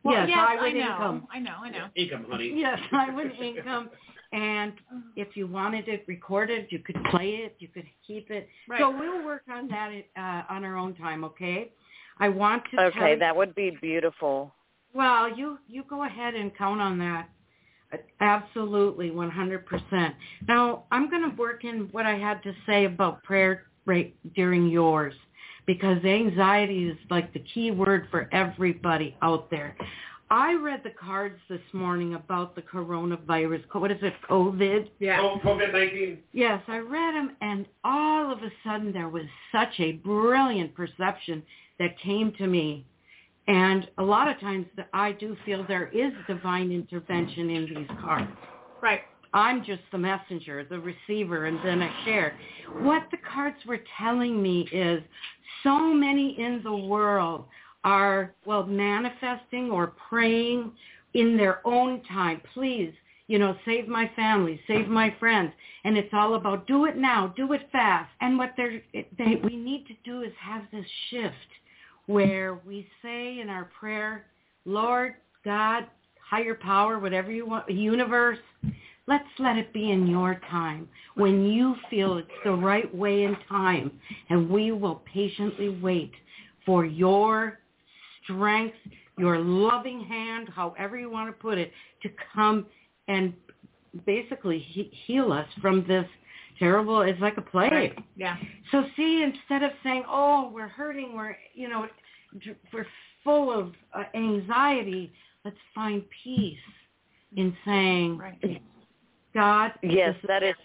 Well, yes, yes, I would I know. income. I know, I know. Income, honey. Yes, I would income. And if you wanted it recorded, you could play it, you could keep it. Right. So we'll work on that uh, on our own time, okay? I want to tell Okay, you, that would be beautiful. well, you, you go ahead and count on that. Absolutely, one hundred percent. Now, I'm going to work in what I had to say about prayer right during yours, because anxiety is like the key word for everybody out there. I read the cards this morning about the coronavirus. What is it, COVID? Yeah. Oh, COVID nineteen. Yes, I read them, and all of a sudden there was such a brilliant perception that came to me. And a lot of times that I do feel there is divine intervention in these cards. Right. I'm just the messenger, the receiver, and then I share. What the cards were telling me is so many in the world are, well, manifesting or praying in their own time. Please, you know, save my family, save my friends. And it's all about do it now, do it fast. And what they're, they, we need to do is have this shift where we say in our prayer, Lord, God, higher power, whatever you want, universe, let's let it be in your time, when you feel it's the right way in time, and we will patiently wait for your strength, your loving hand, however you want to put it, to come and basically he- heal us from this terrible, it's like a plague. Right. Yeah. So see, instead of saying, oh, we're hurting, we're, you know, we're full of uh, anxiety, let's find peace in saying, Right. God. Yes, that is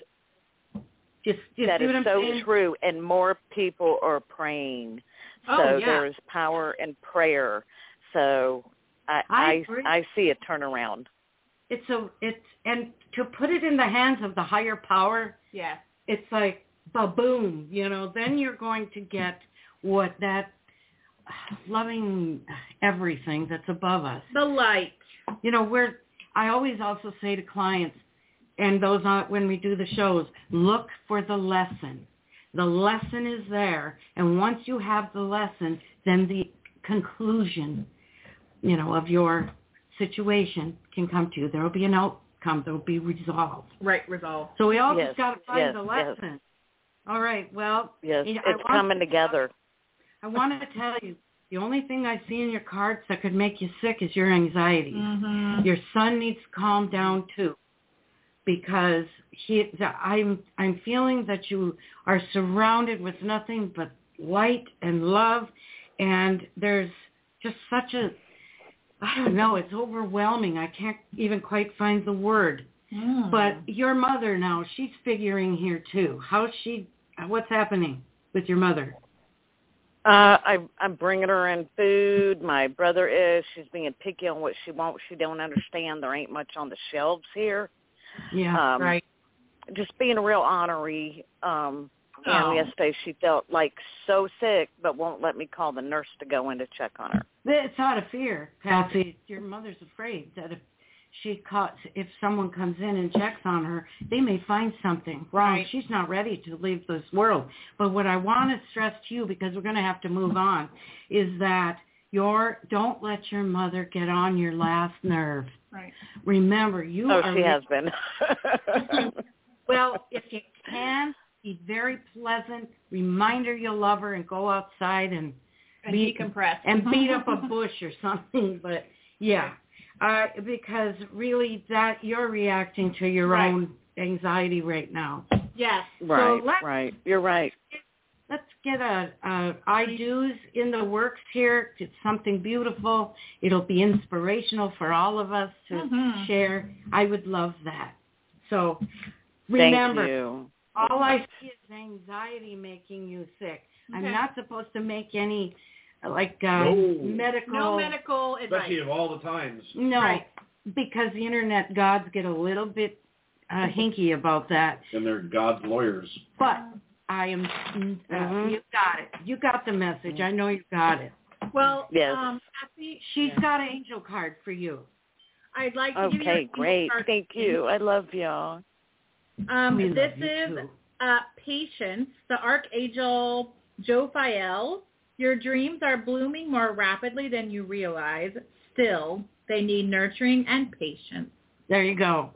just, just that see is what I'm so saying? true, and more people are praying. So Oh, yeah. there is power in prayer. So I I I, agree. I see a turnaround. It's a, it's, and to put it in the hands of the higher power, Yeah. it's like, ba-boom, you know, then you're going to get what that loving everything that's above us. The light. You know, we're, I always also say to clients, and those on, when we do the shows, look for the lesson. The lesson is there, and once you have the lesson, then the conclusion, you know, of your situation can come to you. There will be an outcome. There will be resolve. Right, resolve. So we all Yes, just got to find yes, the yes. lesson. All right. Well, Yes, you know, I it's want coming to- together. I want to tell you, the only thing I see in your cards that could make you sick is your anxiety. Mm-hmm. Your son needs to calm down too, because he, the, I'm, I'm feeling that you are surrounded with nothing but light and love, and there's just such a, I don't know, it's overwhelming. I can't even quite find the word. Mm. But your mother now, she's figuring here too. How's she, what's happening with your mother? Uh, I, I'm bringing her in food. My brother is. She's being picky on what she wants. She don't understand. There ain't much on the shelves here. Yeah, Um, right. Just being a real honorary. Um, Oh. and yesterday she felt like so sick, but won't let me call the nurse to go in to check on her. It's out of fear, Patsy. Your mother's afraid that if she caught, if someone comes in and checks on her, they may find something wrong. Right. She's not ready to leave this world. But what I want to stress to you, because we're going to have to move on, is that your don't let your mother get on your last nerve. Right. Remember, you Oh, are. she has been. Well, if you can, be very pleasant. Remind her you love her, and go outside and And beat, decompress. and beat up a bush or something. But yeah, uh, because really that you're reacting to your Right. own anxiety right now. Yes. right, let's- right. You're right. Let's get a, a I do's in the works here. It's something beautiful. It'll be inspirational for all of us to Mhm. share. I would love that. So remember, Thank you. all I see is anxiety making you sick. I'm Okay. not supposed to make any, like, uh, No. medical. No medical Especially advice. of all the times. No, Right. because the internet gods get a little bit uh, hinky about that. And they're God's lawyers. But I am, uh, Mhm. you got it. You got the message. I know you got it. Well, Yes. um, Patsy, She's got an angel card for you. I'd like to give you Okay, a great. card. Thank you. I love y'all. Um, We this love you is too. uh, Patience, the Archangel Jophiel. Your dreams are blooming more rapidly than you realize. Still, they need nurturing and patience. There you go.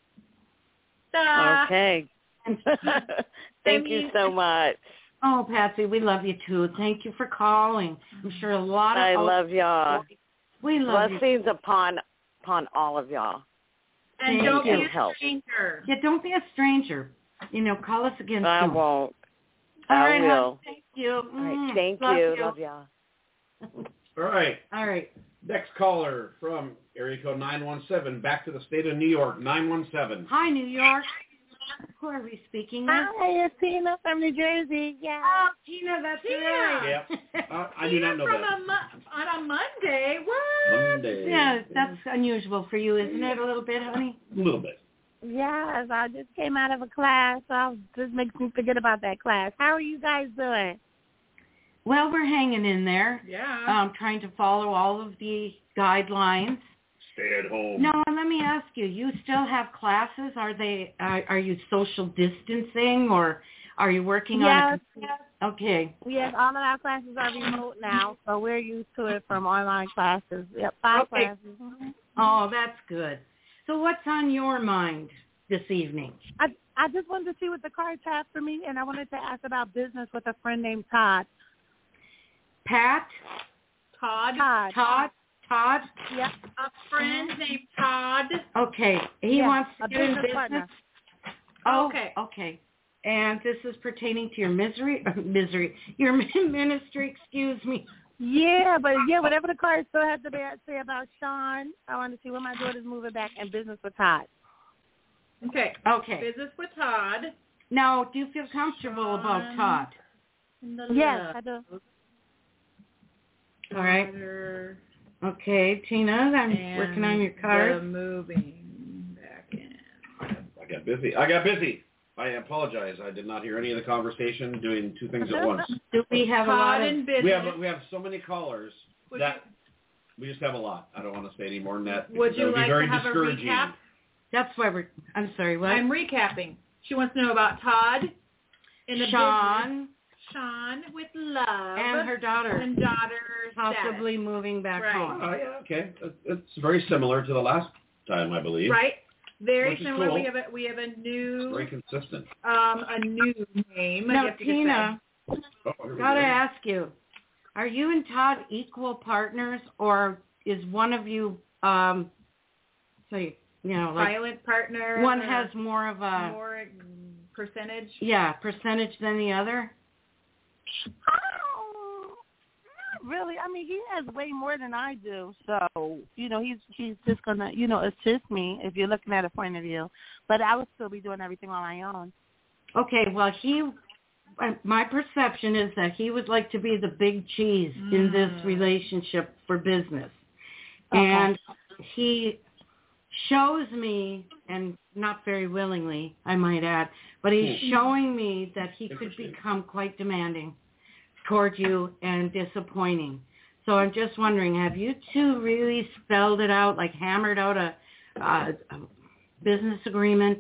Ta. Okay. Thank you so much. Oh, Patsy, we love you too. Thank you for calling. I'm sure a lot of I love y'all. We love Blessings you. upon upon all of y'all. And Thank don't you. be a Help. stranger. Yeah, don't be a stranger. You know, call us again I soon. won't. All I right, will. hon. Thank you. All right. Mm, Thank love you. Love y'all. All right. All right. Next caller from area code nine one seven, back to the state of New York, nine one seven. Hi, New York. Who are we speaking with? Hi, it's Tina from New Jersey. Yeah. Oh, Tina, that's Tina. right. Yep. Uh, I do not know from that. A mo- on a Monday. What? Monday. Yeah, that's unusual for you, isn't it, a little bit, honey? A little bit. Yes, I just came out of a class, so this makes me forget about that class. How are you guys doing? Well, we're hanging in there. Yeah. Um, trying to follow all of the guidelines. Stay at home. No, let me ask you. You still have classes? Are they? Uh, are you social distancing, or are you working Yes. on? A, okay. Yes, all of our classes are remote now, so we're used to it from online classes. Yep, five Okay. classes. Mhm. Oh, that's good. So, what's on your mind this evening? I I just wanted to see what the cards have for me, and I wanted to ask about business with a friend named Todd. Pat? Todd. Todd. Todd? Todd? Yep. A friend named Todd. Okay. He Yeah, wants to a get in business business. partner. Oh, Okay. Okay. And this is pertaining to your misery, misery, your ministry. Excuse me. Yeah, but yeah, whatever the cards still have to be, say about Sean, I want to see when my daughter's moving back and business with Todd. Okay. Okay. Business with Todd. Now, do you feel comfortable about Sean. Todd? Yes, I do. All right. Daughter Okay, Tina, I'm and working on your The card. moving back in. I got busy. I got busy. I apologize. I did not hear any of the conversation doing two things at once. Do we have a lot Todd of? and business. We have we have so many callers Would that we just have a lot. I don't want to say any more than that. Would because you that would like be very to have a discouraging. recap? That's why we're. I'm sorry. What? I'm recapping. She wants to know about Todd in the business. Sean Sean with love and her daughter and daughter possibly moving back Right. home. Oh yeah, okay. It- It's very similar to the last time, I believe. Right. Very Which is similar. cool. We have a we have a new Very consistent. um a new name. I Now, guess you could Tina, Oh, here we gotta go. ask you: are you and Todd equal partners, or is one of you, um, say, you know, say. like Silent partner. one or has more of a more percentage. yeah percentage than the other? Oh, not really. I mean, he has way more than I do. So, you know, he's he's just going to, you know, assist me if you're looking at a point of view. But I would still be doing everything on my own. Okay, well, he, uh, my perception is that he would like to be the big cheese mm. in this relationship for business. Okay. And he shows me, and not very willingly, I might add, but he's showing me that he could become quite demanding toward you and disappointing. So I'm just wondering, have you two really spelled it out, like hammered out a, a, a business agreement?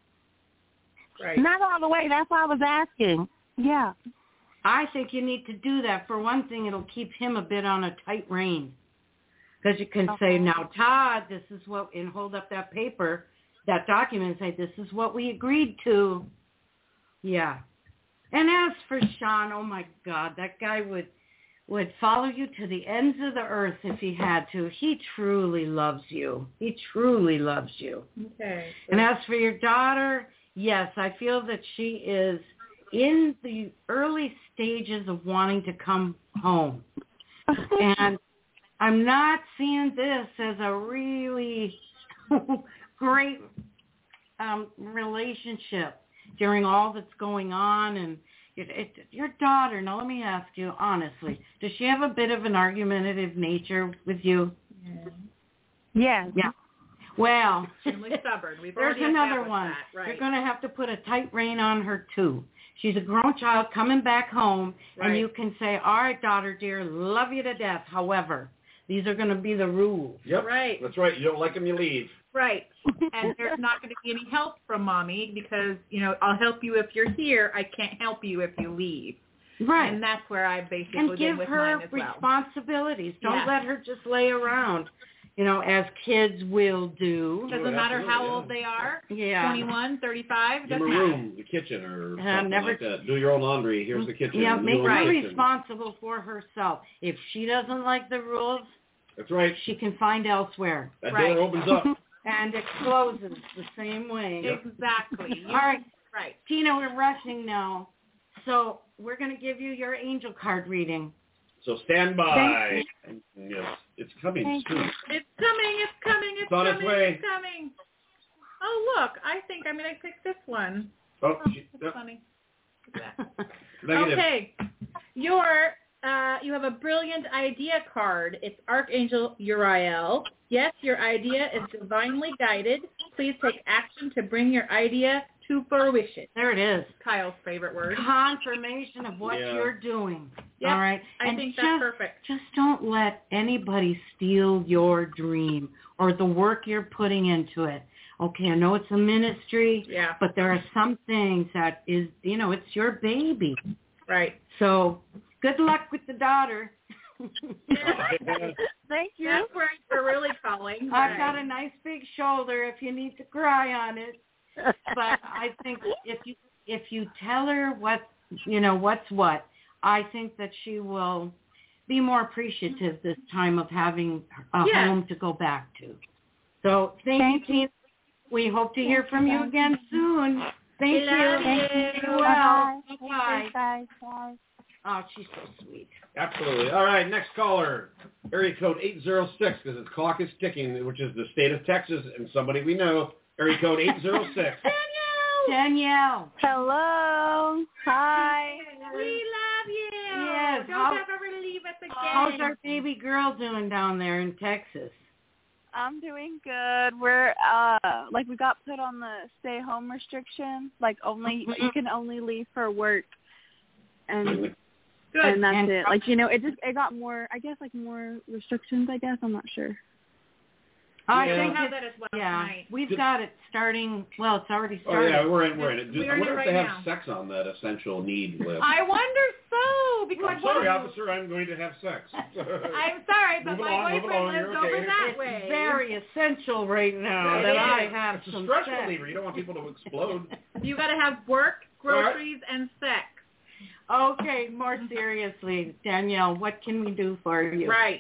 Right. Not all the way. That's why I was asking. Yeah. I think you need to do that. For one thing, it'll keep him a bit on a tight rein. Because you can okay. say, now, Todd, this is what, and hold up that paper, that document, and say, this is what we agreed to. Yeah. And as for Sean, oh, my God, that guy would would follow you to the ends of the earth if he had to. He truly loves you. He truly loves you. Okay. And as for your daughter, yes, I feel that she is in the early stages of wanting to come home. And I'm not seeing this as a really great um, relationship during all that's going on. And it, it, your daughter, now let me ask you honestly, does she have a bit of an argumentative nature with you? Yeah. Yeah. Yeah. Well, extremely stubborn. We've there's already another one. That. Right. You're going to have to put a tight rein on her, too. She's a grown child coming back home, right. and you can say, all right, daughter, dear, love you to death. However, these are going to be the rules. Yep. Right. That's right. You don't like them, you leave. Right. And there's not going to be any help from Mommy because, you know, I'll help you if you're here. I can't help you if you leave. Right. And that's where I basically And been give with her mine as well. responsibilities. Don't Yeah. let her just lay around, you know, as kids will do. Doesn't matter how old yeah. they are. Yeah. twenty-one, thirty-five, Give them doesn't a matter. room, the kitchen, or Uh, something never- like that. Do your own laundry. Here's the kitchen. Yeah, Do make your her own kitchen. responsible for herself. If she doesn't like the rules, That's right. she can find elsewhere. That Right. door opens up. And it closes the same way. Exactly. You- All right, Right. Tina, we're rushing now. So we're going to give you your angel card reading. So stand by. And, yes, it's coming Thank soon. It's coming, it's coming, it's, It's on its coming, way. it's coming. Oh, look, I think I'm going to pick this one. Oh, Oh, she, that's oh, funny. Look at that. negative. Okay. Your, uh, you have a brilliant idea card. It's Archangel Uriel. Yes, your idea is divinely guided. Please take action to bring your idea to fruition. There it is. Kyle's favorite word. Confirmation of what Yeah. you're doing. Yep, All right. I and think just, that's perfect. Just don't let anybody steal your dream or the work you're putting into it. Okay, I know it's a ministry, Yeah, but there are some things that is, you know, it's your baby. right. So good luck with the daughter. Thank you. That's where you're really calling. I've got a nice big shoulder if you need to cry on it. But I think if you if you tell her what, you know, what's what, I think that she will be more appreciative this time of having a Yeah. home to go back to. So thank, Thank you, Tina. We hope to hear from you again soon. Thank you. Love Thank you. you. Well, Bye. bye. Bye. Bye. Oh, she's so sweet. Absolutely. All right, next caller. Area code eight zero six, because the clock is ticking, which is the state of Texas, and somebody we know. Area code eight zero six. Danielle. Hello. Hi. We love you. Yes, Don't how- ever leave us again. How's our baby girl doing down there in Texas? I'm doing good. We're uh like we got put on the stay home restriction. Like only you can only leave for work, and Good. and that's And- it. Like you know, it just it got more. I guess like more restrictions. I guess I'm not sure. I Yeah. think We have it's, that as well yeah, tonight. we've Did- got it starting. Well, it's already Oh, started. yeah, we're in, we're in it. Do, We're I in wonder it if they right have now. sex on that essential need list. I wonder so because I'm sorry, one- officer, I'm going to have sex. I'm sorry, but Move my along, move boyfriend along, lives you're over okay. that It's way. very essential right now It that is. I have It's a some stress sex. reliever. You don't want people to explode. You got to have work, groceries, and sex. Okay, more seriously, Danielle, what can we do for you? Right.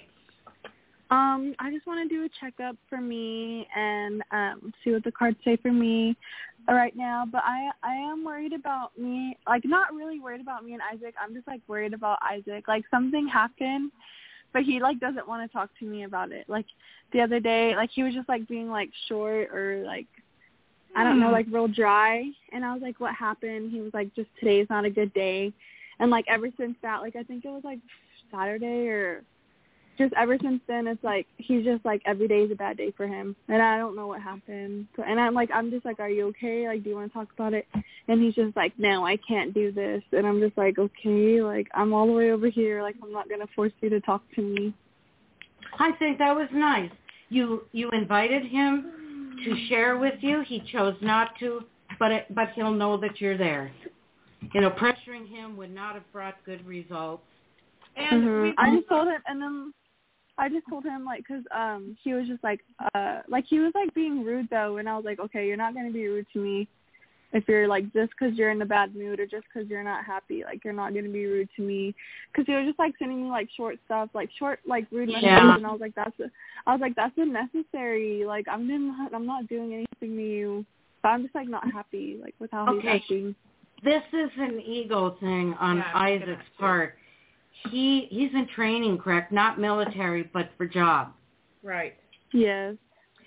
Um, I just want to do a checkup for me and um, see what the cards say for me right now. But I I am worried about me, like not really worried about me and Isaac. I'm just like worried about Isaac. Like something happened, but he like doesn't want to talk to me about it. Like the other day, like he was just like being like short or like I don't know, like real dry. And I was like, what happened? He was like, just today's not a good day. And like ever since that, like I think it was like Saturday or just ever since then, it's like he's just like every day is a bad day for him, and I don't know what happened. So, and I'm like, I'm just like, are you okay? Like, do you want to talk about it? And he's just like, no, I can't do this. And I'm just like, okay, like I'm all the way over here. Like I'm not gonna force you to talk to me. I think that was nice. You you invited him to share with you. He chose not to, but it, but he'll know that you're there. You know, pressuring him would not have brought good results. And Mhm. we I just told him, and then I just told him like, cause um he was just like, uh like he was like being rude though, and I was like, okay, you're not gonna be rude to me if you're like just cause you're in a bad mood or just cause you're not happy, like you're not gonna be rude to me. Cause he was just like sending me like short stuff, like short like rude messages, Yeah. and I was like, that's a, I was like, that's unnecessary. Like I'm not I'm not doing anything to you, but I'm just like not happy like with how Okay. he's acting. This is an ego thing on Yeah, I'm thinking Isaac's that too. part. He he's in training, correct? Not military, but for job. Right. Yes.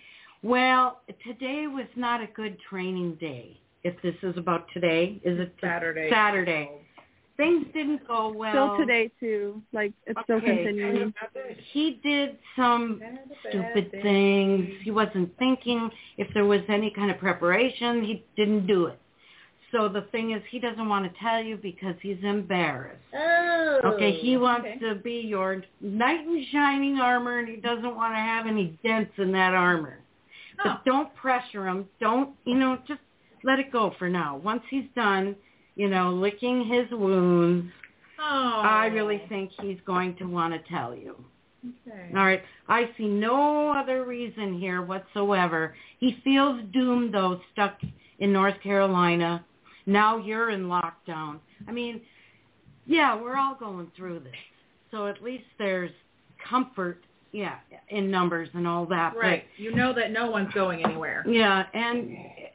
Well, today was not a good training day. If this is about today, is it Saturday. Saturday. Things didn't go well. Still today too. Like it's still Okay. continuing. He did some stupid things. He wasn't thinking if there was any kind of preparation. He didn't do it. So the thing is, he doesn't want to tell you because he's embarrassed. Oh. Okay, he wants okay. to be your knight in shining armor, and he doesn't want to have any dents in that armor. Oh. But don't pressure him. Don't, you know, just let it go for now. Once he's done, you know, licking his wounds, Oh. I really think he's going to want to tell you. Okay. All right. I see no other reason here whatsoever. He feels doomed, though, stuck in North Carolina. Now you're in lockdown. I mean, yeah, we're all going through this. So at least there's comfort, yeah, in numbers and all that. Right. But, you know that no one's going anywhere. yeah, and...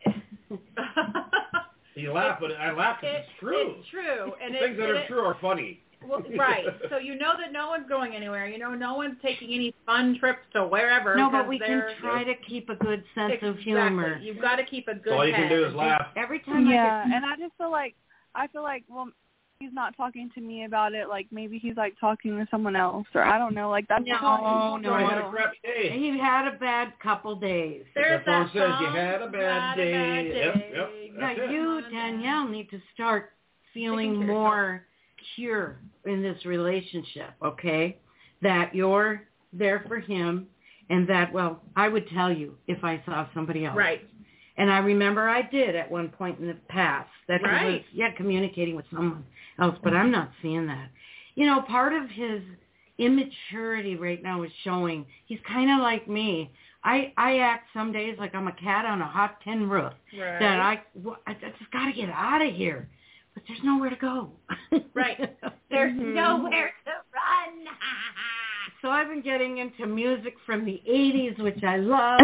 You laugh, but I laugh because It- it's true. It's true. And Things it, that and are it, true are funny. Well, right. So you know that no one's going anywhere. You know no one's taking any fun trips to wherever. No, but because we can they're- try to keep a good sense exactly. of humor. You've got to keep a good So all you head. can do is laugh. Every time Yeah, I get... and I just feel like I feel like well, he's not talking to me about it. Like maybe he's like talking to someone else, or I don't know. Like that's No, how no, I no. had a crappy day. He had a bad couple days. There's The phone that says song, you had a bad had day. A bad Yep, day. yep. Now, That's it. you, Danielle, need to start feeling Taking care of more pure in this relationship, okay? That you're there for him and that, well, I would tell you if I saw somebody else. Right. And I remember I did at one point in the past that he was, Right. yeah, communicating with someone else, but I'm not seeing that. You know, part of his immaturity right now is showing. He's kind of like me. I, I act some days like I'm a cat on a hot tin roof. Right. That I, well, I just got to get out of here. But there's nowhere to go. Right. There's Mhm. nowhere to run. So I've been getting into music from the eighties, which I love.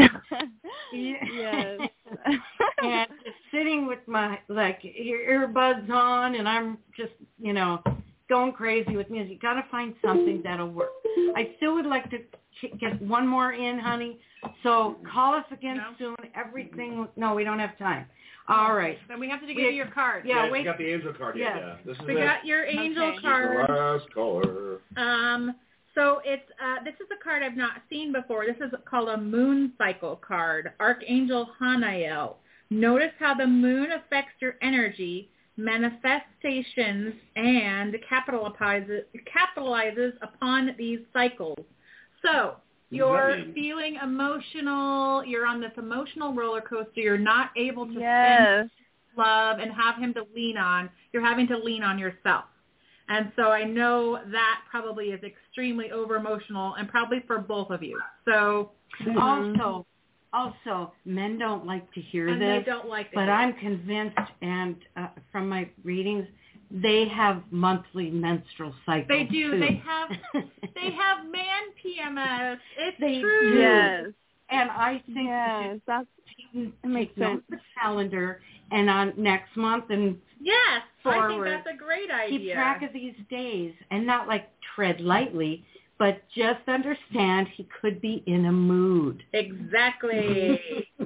Yes. And just sitting with my, like, ear- earbuds on, and I'm just, you know, going crazy with music. You got to find something that'll work. I still would like to ch- get one more in, honey. So call us again No. soon. Everything, no, we don't have time. All right. Then we have to give We- you your card. Yeah, you wait. got the angel card yet. Yeah. Yeah. This is We it. got your angel Okay. The card. last caller. Um, so it's uh, this is a card I've not seen before. This is called a moon cycle card. Archangel Hanael. Notice how the moon affects your energy, manifestations, and capitalizes capitalizes upon these cycles. So you're mean? feeling emotional. You're on this emotional roller coaster. You're not able to spend Yes. love and have him to lean on. You're having to lean on yourself. And so I know that probably is extremely over emotional and probably for both of you. So Also, also, men don't like to hear and this, they don't like but it. I'm convinced, and uh, from my readings, they have monthly menstrual cycles. They do. too. They have they have man P M S. It's They true. do. Yes. And I think Yes. That's you It makes take note sense. of the calendar and on next month and Yes, I think Forward. that's a great idea. keep track of these days and not like tread lightly, but just understand he could be in a mood. Exactly.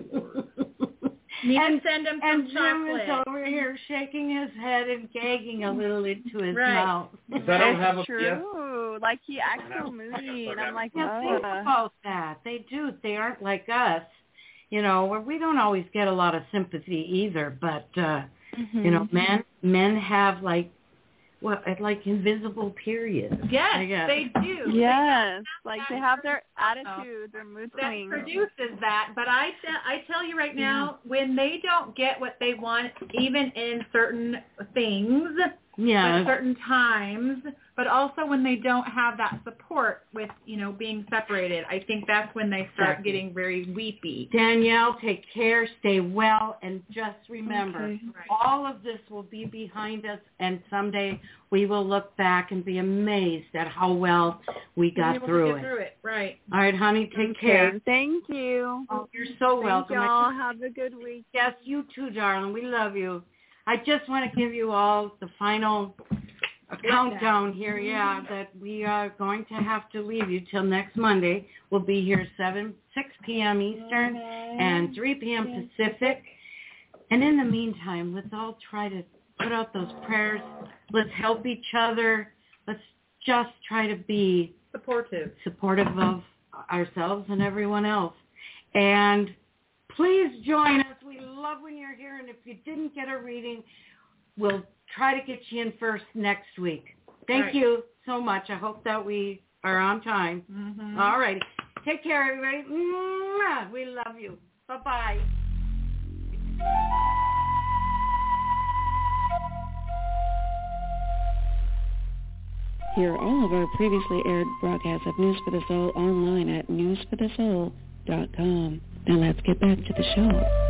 Need and to send him and some Jim is chocolate. over here shaking his head and gagging a little into his Right. mouth. If I don't have a it's true. Like he acts so moody, and I'm like, Yeah, think uh. about that. They do. They aren't like us. You know, where we don't always get a lot of sympathy either, but uh Mhm. you know, men men have like well, like invisible periods. I Yes, guess. they do. Yes, They like that they have their person, attitude, their mood that swings. produces that. But I, te- I tell you right now, when they don't get what they want, even in certain things, Yeah. at certain times, but also when they don't have that support with, you know, being separated, I think that's when they start Exactly. getting very weepy. Danielle, take care, stay well, and just remember, Okay. Right. all of this will be behind us, and someday we will look back and be amazed at how well we Being got able through to it. get through it, right. All right, honey, take Okay, care. Thank you. Oh, you're so Thank welcome. I y'all. just- Have a good week. Yes, you too, darling. We love you. I just want to give you all the final countdown here, yeah, that we are going to have to leave you till next Monday. We'll be here seven, six p.m. Eastern and three p.m. Pacific. And in the meantime, let's all try to put out those prayers. Let's help each other. Let's just try to be Supportive. supportive of ourselves and everyone else. And please join us. We love when you're here. And if you didn't get a reading, we'll try to get you in first next week. Thank Right. you so much. I hope that we are on time. Mm-hmm. All right. Take care, everybody. Mwah. We love you. Bye-bye. Hear all of our previously aired broadcasts of News for the Soul online at news for the soul dot com. Now let's get back to the show.